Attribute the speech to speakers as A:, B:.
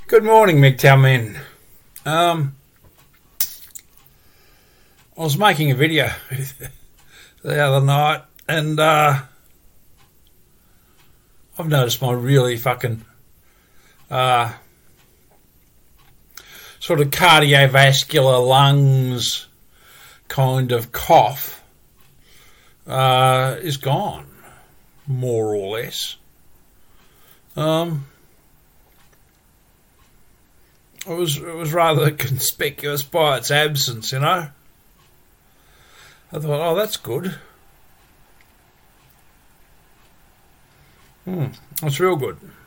A: Good morning, MGTOW men. I was making a video the other night, and I've noticed my really fucking sort of cardiovascular lungs kind of cough is gone, more or less. It was rather conspicuous by its absence, you know. I thought, oh, that's good. That's real good.